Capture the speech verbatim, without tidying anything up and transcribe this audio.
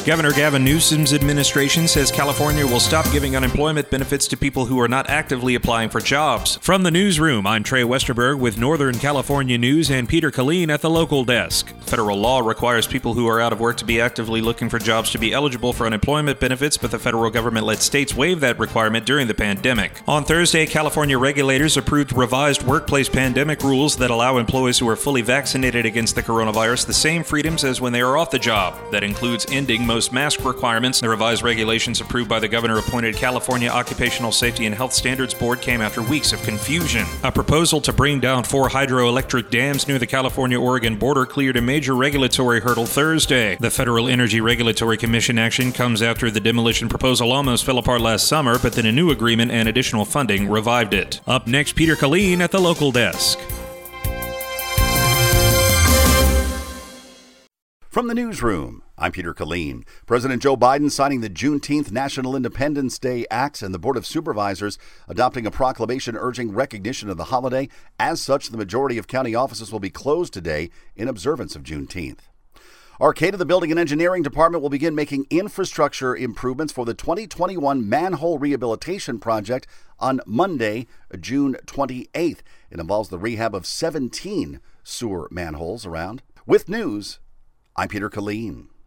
Governor Gavin Newsom's administration says California will stop giving unemployment benefits to people who are not actively applying for jobs. From the newsroom, I'm Trey Westerberg with Northern California News and Peter Killeen at the local desk. Federal law requires people who are out of work to be actively looking for jobs to be eligible for unemployment benefits, but the federal government let states waive that requirement during the pandemic. On Thursday, California regulators approved revised workplace pandemic rules that allow employees who are fully vaccinated against the coronavirus the same freedoms as when they are off the job. That includes ending most mask requirements. The revised regulations approved by the governor-appointed California Occupational Safety and Health Standards Board came after weeks of confusion. A proposal to bring down four hydroelectric dams near the California-Oregon border cleared a major regulatory hurdle Thursday. The Federal Energy Regulatory Commission action comes after the demolition proposal almost fell apart last summer, but then a new agreement and additional funding revived it. Up next, Peter Killeen at the local desk. From the newsroom, I'm Peter Killeen. President Joe Biden signing the Juneteenth National Independence Day Acts and the Board of Supervisors adopting a proclamation urging recognition of the holiday. As such, the majority of county offices will be closed today in observance of Juneteenth. Arcata, the Building and Engineering Department, will begin making infrastructure improvements for the twenty twenty-one manhole rehabilitation project on Monday, June twenty-eighth. It involves the rehab of seventeen sewer manholes around. With news, I'm Peter Killeen.